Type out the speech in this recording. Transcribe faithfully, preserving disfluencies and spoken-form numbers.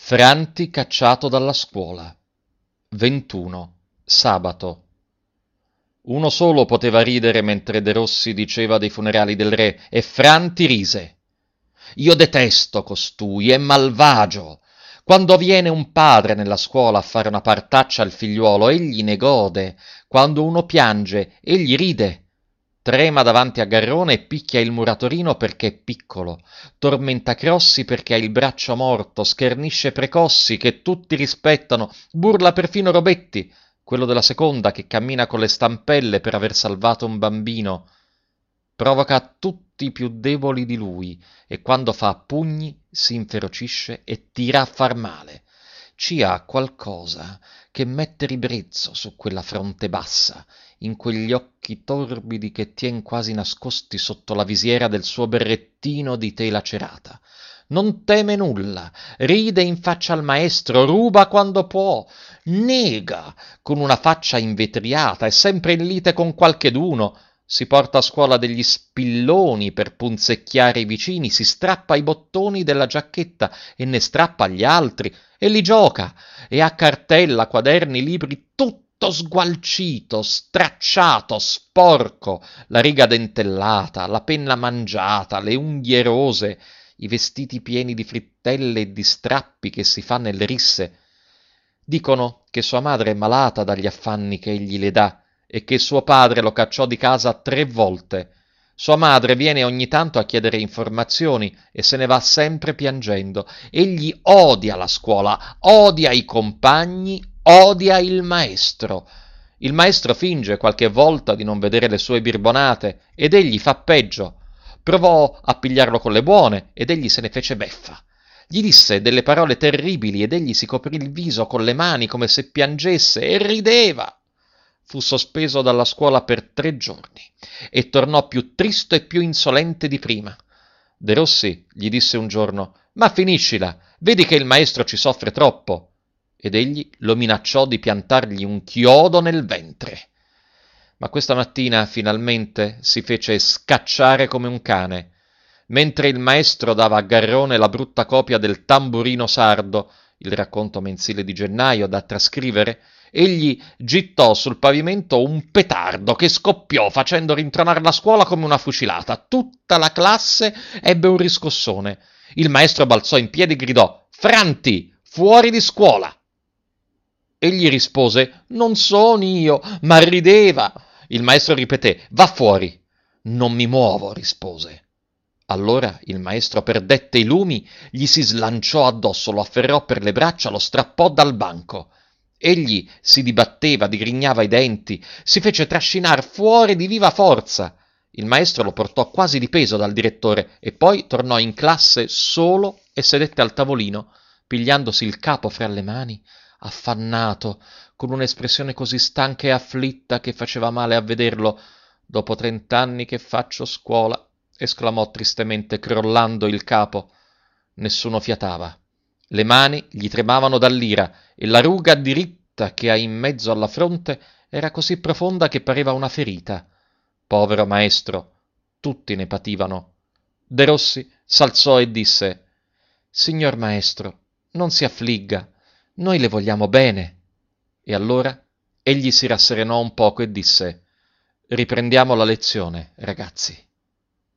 Franti cacciato dalla scuola. ventuno. Sabato. Uno solo poteva ridere mentre De Rossi diceva dei funerali del re, e Franti rise. Io detesto costui, è malvagio. Quando viene un padre nella scuola a fare una partaccia al figliuolo, egli ne gode. Quando uno piange, egli ride. Trema davanti a Garrone e picchia il muratorino perché è piccolo. Tormenta Crossi perché ha il braccio morto, schernisce Precossi che tutti rispettano, burla perfino Robetti, quello della seconda che cammina con le stampelle per aver salvato un bambino. Provoca tutti i più deboli di lui e quando fa a pugni si inferocisce e tira a far male. Ci ha qualcosa che mette ribrezzo su quella fronte bassa, in quegli occhi torbidi che tien quasi nascosti sotto la visiera del suo berrettino di tela cerata. Non teme nulla, ride in faccia al maestro, ruba quando può, nega con una faccia invetriata, è sempre in lite con qualcheduno, si porta a scuola degli spilloni per punzecchiare i vicini, si strappa i bottoni della giacchetta e ne strappa agli altri, e li gioca, e ha cartella, quaderni, libri, tutto sgualcito, stracciato, sporco, la riga dentellata, la penna mangiata, le unghie rose, i vestiti pieni di frittelle e di strappi che si fa nelle risse. Dicono che sua madre è malata dagli affanni che egli le dà e che suo padre lo cacciò di casa tre volte. Sua madre viene ogni tanto a chiedere informazioni e se ne va sempre piangendo. Egli odia la scuola, odia i compagni, odia il maestro. Il maestro finge qualche volta di non vedere le sue birbonate ed egli fa peggio. Provò a pigliarlo con le buone ed egli se ne fece beffa. Gli disse delle parole terribili ed egli si coprì il viso con le mani come se piangesse e rideva. Fu sospeso dalla scuola per tre giorni e tornò più tristo e più insolente di prima. De Rossi gli disse un giorno: «Ma finiscila, vedi che il maestro ci soffre troppo». Ed egli lo minacciò di piantargli un chiodo nel ventre. Ma questa mattina finalmente si fece scacciare come un cane. Mentre il maestro dava a Garrone la brutta copia del Tamburino Sardo, il racconto mensile di gennaio da trascrivere, egli gittò sul pavimento un petardo che scoppiò facendo rintronar la scuola come una fucilata. Tutta la classe ebbe un riscossone. Il maestro balzò in piedi e gridò: «Franti, fuori di scuola!» Egli rispose: «Non son io», ma rideva. Il maestro ripeté: «Va fuori». «Non mi muovo», rispose. Allora il maestro perdette i lumi, gli si slanciò addosso, lo afferrò per le braccia, lo strappò dal banco. Egli si dibatteva, digrignava i denti, si fece trascinar fuori di viva forza. Il maestro lo portò quasi di peso dal direttore e poi tornò in classe solo e sedette al tavolino, pigliandosi il capo fra le mani, affannato, con un'espressione così stanca e afflitta che faceva male a vederlo. «Dopo trent'anni che faccio scuola», esclamò tristemente, crollando il capo. Nessuno fiatava. Le mani gli tremavano dall'ira e la ruga diritta che ha in mezzo alla fronte era così profonda che pareva una ferita. Povero maestro, tutti ne pativano. De Rossi s'alzò e disse: «Signor maestro, non si affligga, noi le vogliamo bene». E allora egli si rasserenò un poco e disse: «Riprendiamo la lezione, ragazzi».